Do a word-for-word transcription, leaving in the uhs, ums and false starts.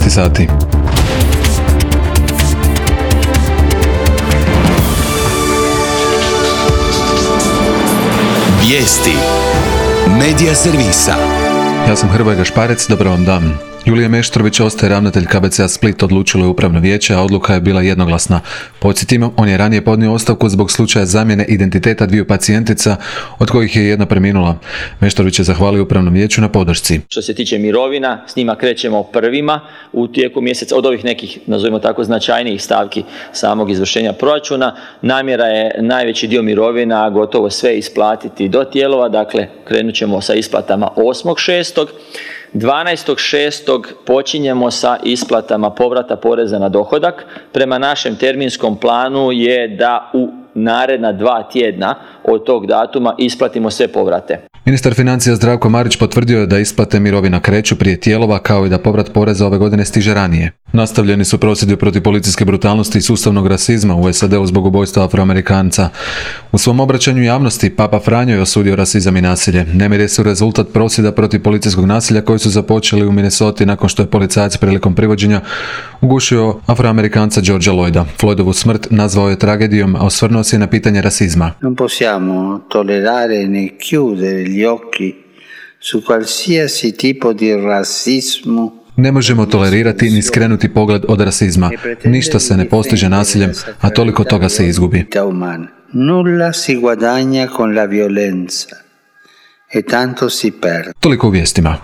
šesnaest sati. Vijesti Medija servisa. Ja sam Hrvoje Gašparec, dobro vam dan. Julija Meštrović ostaje ravnatelj K B C-a Split, odlučilo je upravno vijeće, a odluka je bila jednoglasna. Podsjetimo, on je ranije podnio ostavku zbog slučaja zamjene identiteta dviju pacijentica, od kojih je jedna preminula. Meštrović je zahvalio upravnom vijeću na podršci. Što se tiče mirovina, s njima krećemo prvima u tijeku mjeseca, od ovih nekih, nazovimo tako, značajnijih stavki samog izvršenja proračuna. Namjera je najveći dio mirovina, gotovo sve isplatiti do tijelova, dakle krenut ćemo sa isplatama osmog šestog dvanaestog šestog počinjemo sa isplatama povrata poreza na dohodak. Prema našem terminskom planu je da u naredna dva tjedna od tog datuma isplatimo sve povrate. Ministar financija Zdravko Marić potvrdio je da isplate mirovina kreću prije tijelova, kao i da povrat poreza ove godine stiže ranije. Nastavljeni su prosvjedi protiv policijske brutalnosti i sustavnog rasizma u S A D-u zbog ubojstva Afroamerikanca. U svom obraćanju javnosti Papa Franjo je osudio rasizam i nasilje. Nemiri su rezultat prosvjeda protiv policijskog nasilja koji su započeli u Minnesoti nakon što je policajac prilikom privođenja ugušio Afroamerikanca Georgea Lloyda. Floydovu smrt nazvao je tragedijom, a osvrnuo se na pitanje rasizma. Non possiamo tollerare ne chiudere gli occhi su qualsiasi tipo di razzismo. Ne možemo tolerirati ni skrenuti pogled od rasizma. Ništa se ne postiže nasiljem, a toliko toga se izgubi. Nulla si guadagna con la violenza e tanto si perde. Toliko u vijestima.